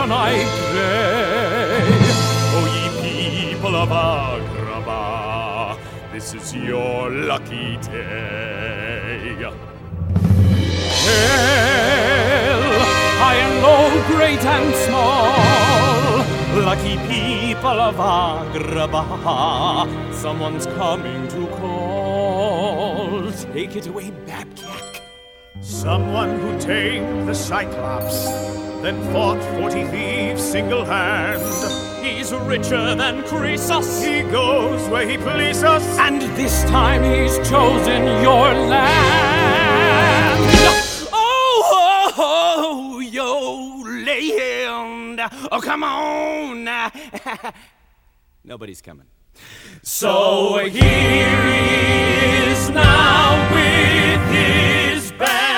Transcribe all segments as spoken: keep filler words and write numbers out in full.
salvation I pray. O ye people of Agrabah, this is your lucky day. Hail, high and low, great and small, lucky people of Agrabah, someone's coming to call. Take it away, Babkak. Someone who tamed the Cyclops, then fought forty thieves single-hand. He's richer than Croesus. He goes where he pleases, and this time he's chosen your land. Oh, oh, oh, yo, land. Oh, come on. Nobody's coming. So here he is now with his band.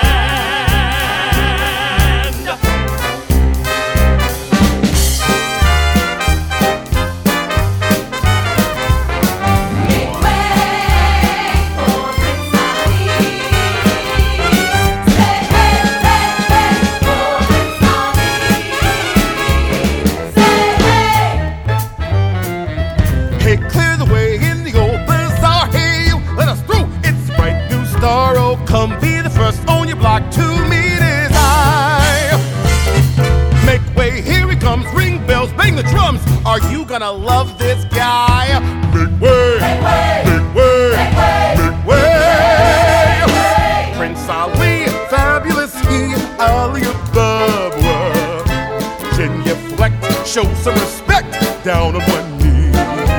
Come be the first on your block to meet his eye. Make way, here he comes, ring bells, bang the drums. Are you gonna love this guy? Make way, make way, make way, make way, make way. Prince Ali, fabulous he, Ali Ababa. Genuflect, show some respect, down on one knee.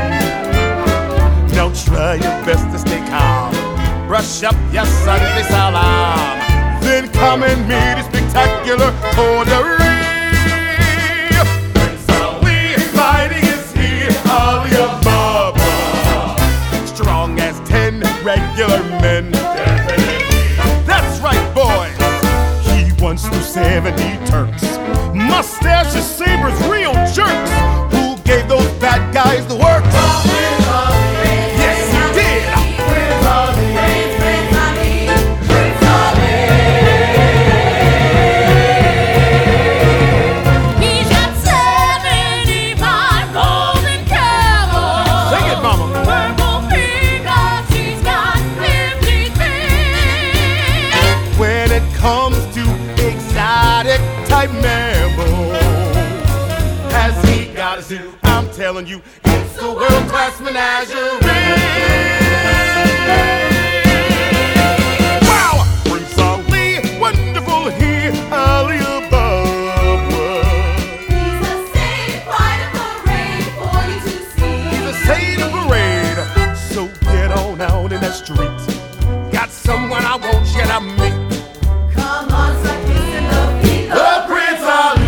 Now try your best to stay calm. Brush up your Sunday salam, then come and meet a spectacular coterie. Prince Ali, fighting is he, Ali Ababa. Strong as ten regular men. That's right, boys. He once threw seventy Turks. Mustaches, sabers, real jerks. Who gave those bad guys the works? Yes, he did. I'm telling you, it's a world-class menagerie. Wow! Prince Ali, wonderful he, Ali Ababa. He's a saint, quite a parade for you to see. He's a saint of parade, so get on out in that street. Got someone I want you to meet. Come on, start kissing the feet of Prince Ali.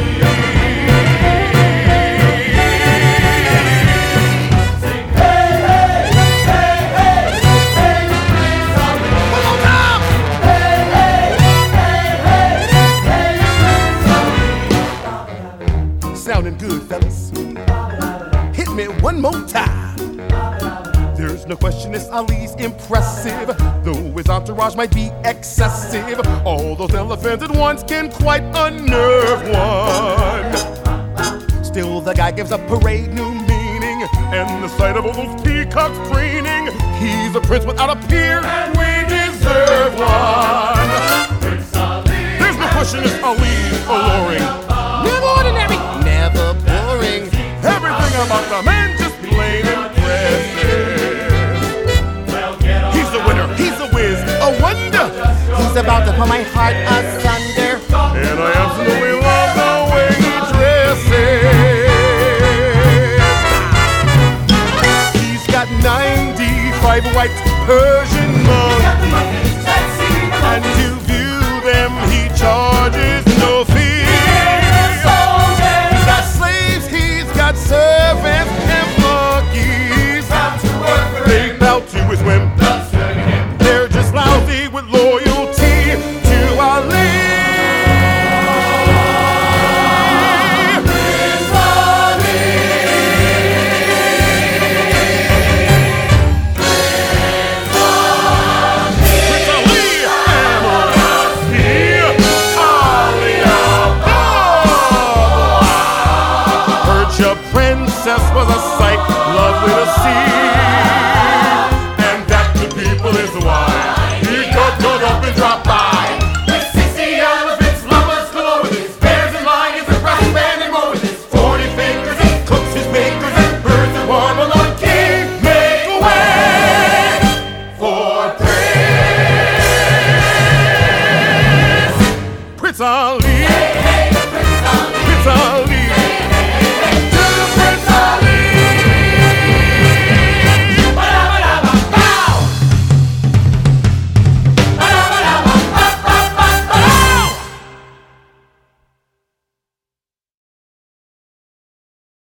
Sounding good, fellas. Hit me one more time. There's no question this Ali's impressive, though his entourage might be excessive. All those elephants at once can quite unnerve one. Still, the guy gives a parade new meaning, and the sight of all those peacocks preening. He's a prince without a peer, and we deserve one. There's no question this Ali's alluring. Never ordinary, never boring. Everything about the man just plain impressive. He's a winner, he's a whiz, a wonder. He's about to put my heart asunder. And I absolutely love the way he dresses. He's got ninety-five white Persian mugs.